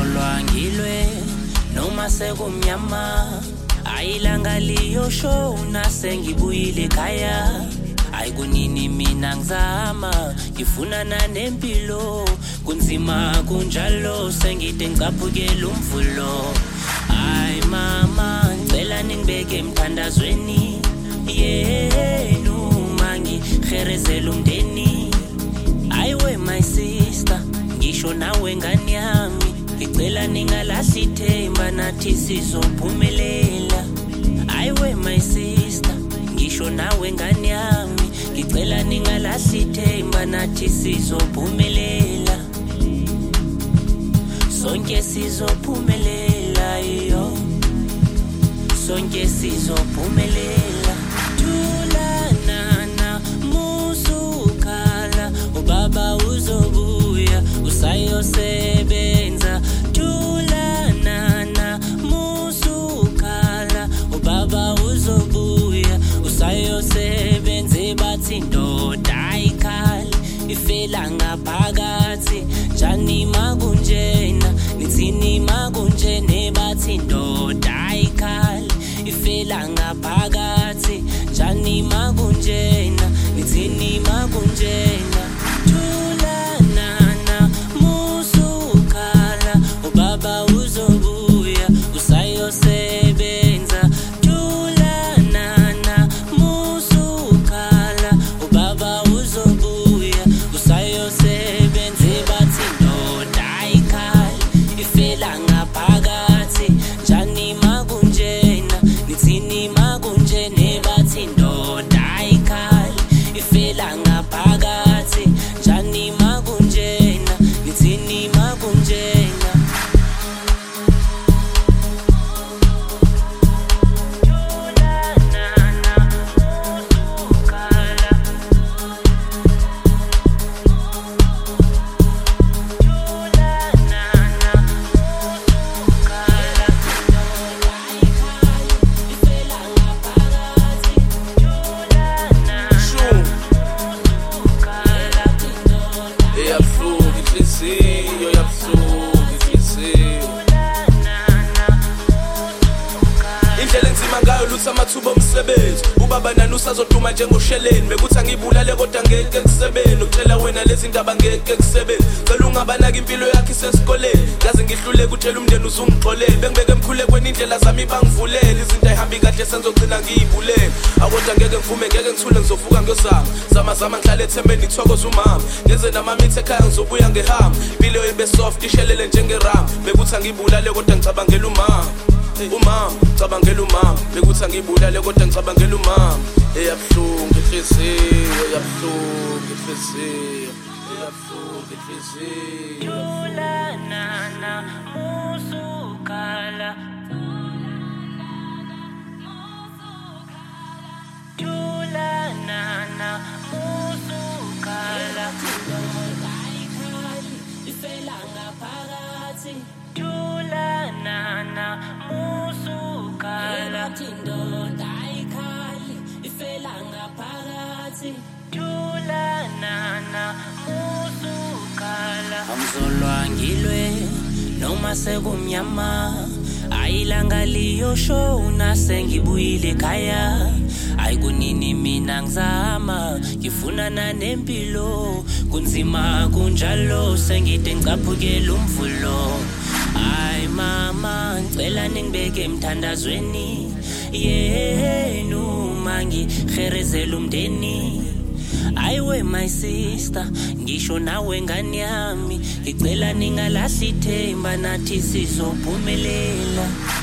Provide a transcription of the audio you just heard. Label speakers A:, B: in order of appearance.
A: Angizolwa ngilwe noma sekumnyama, ayilanga liyoshona sengibuyile ekhaya. Ayikunini mina ngizama, ngifuna nempilo, kunzima kunjalo sengide ngicaphukela umvulo. Ay mama, ngicela ningibeke emthandazweni yenu, mangikherezela umndeni. Ayiwe my sister, ngisho nawe ngani yami, ngicela ningalahli ithemba, nathi sizophumelela. Ayiwe my sister, ngisho nawe ngani yami, ngicela ningalahli ithemba, nathi sizophumelela. Sonke sizophumelela yo, sonke sizophumelela. Thulanana musukhala, ubaba uzobuya usayosebenza. Thulanana musukhala, ubaba uzobuya usayosebenza. Bathi indoda ayikhali ifela ngaphakathi, njani makunjena nithini makunjene. Bathi indoda ayikhali ifela ngaphakathi, njani makunjena nithini makunjena. Thulanana musukhala, ubaba uzobuya usayosebenza. Thulanana musukhala, ubaba uzobuya usayosebenza. Bathi indoda ayikhali ifela ngaphakathi, njani makunjena nithini makunjene. Bathi indoda ayikhali ifela ngaphakathi, njani makunjena nithini makunjena. Thulanana musukhala, thulanana musukhala, indoda ayikhali ifela ngaphakathi. Thulanana musukhala, indoda
B: Yabuhlungu inhliziyo, yabuhlungu inhliziyo. Indlela enzima ngayo lutha amathuba omsebenzi, ubaba nani usazoduma njengosheleni. Bekuthi angibulale kodwa ngeke kusebenzi, ukutshela wena lezi ndaba ngeke kusebenzi. Cela ungabanaki impilo yakhe isesikoleni, ngaze ngihluleke utshela umndeni uzungixolele. Bengibeke emkhulekweni indlela zami bangivulele, izinto ayihambi kahle sengizogcina ngiyibulele. Akodwa ngeke ngivume, ngeke ngithule, ngizovuka ngiyozama. Zama ngihlale ethembeni ngithokoze umama, ngenze namamithe ekhaya ngizobuya ngehamba. Impilo ibe soft ishelele njengeram, bekuthi angibulale kodwa ngicabangela umama. Umama, ngicabangela umama, bekuthi angibulale kodwa ngicabangela umama. Yabuhlungu inhliziyo, yabuhlungu inhliziyo, yabuhlungu inhliziyo.
A: Thulanana musukhala, thulanana musukhala, indoda ayikhali ifela ngaphakathi. Thulanana musukhala, indoda ayikhali ifela ngaphakathi. Thulanana musukhala. Angizolwa ngilwe noma sekumnyama, ayilanga liyoshona sengibuyile ekhaya. Ayikunini mina ngizama, ngifuna nempilo, kunzima kunjalo sengide ngicaphukela umvulo. Ay mama, ngicela ningibeke emthandazweni yenu, mangikherezela umndeni. Ayiwe my sister, ngisho nawe ngani yami, ngicela ningalahli ithemba, nathi sizophumelela.